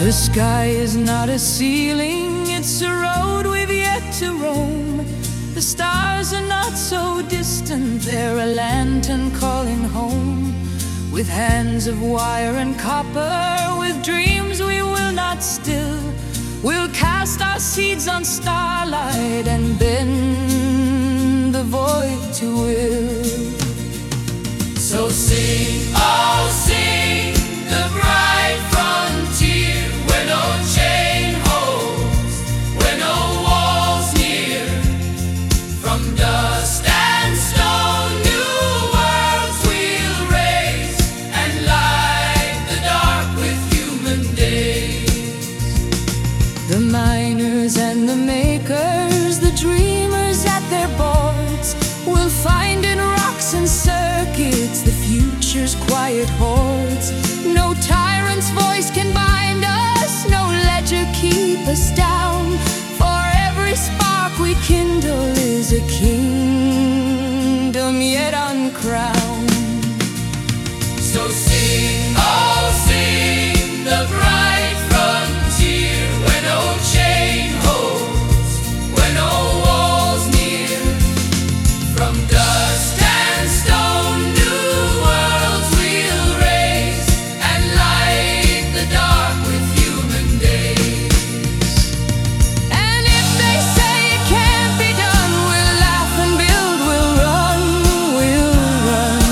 The sky is not a ceiling, it's a road we've yet to roam. The stars are not so distant, they're a lantern calling home. With hands of wire and copper, with dreams we will not still, we'll cast our seeds on starlight and bend the void to will. So sing, oh sing, the bright frontier, where no chain holds, where no walls near. From dust and stone, new worlds we'll raise, and light the dark with human days. The miners and the makers, the dreamers at their boards, will find in rocks and circuits the future's quiet hordes. No tyrant's voice can bind us, no ledger keep us down. For every spark we kindle is a kingdom yet uncrowned. So sing, oh sing, the bright frontier, where no chain holds, where no walls near. From dust and stone, new worlds we'll raise, and light the dark with human days. And if they say it can't be done, we'll laugh and build, we'll run, we'll run.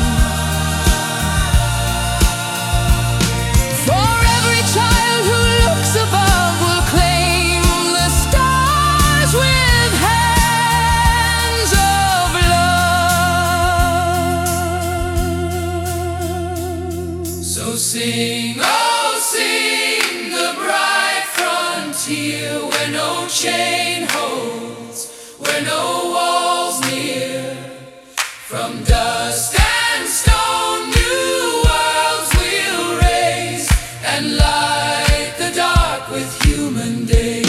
For every child who looks above will claim the stars with hands of love. So sing, oh sing, the bright frontier, where no chain holds, where no walls near. From dust and stone, new worlds we'll raise, and light the dark with human days.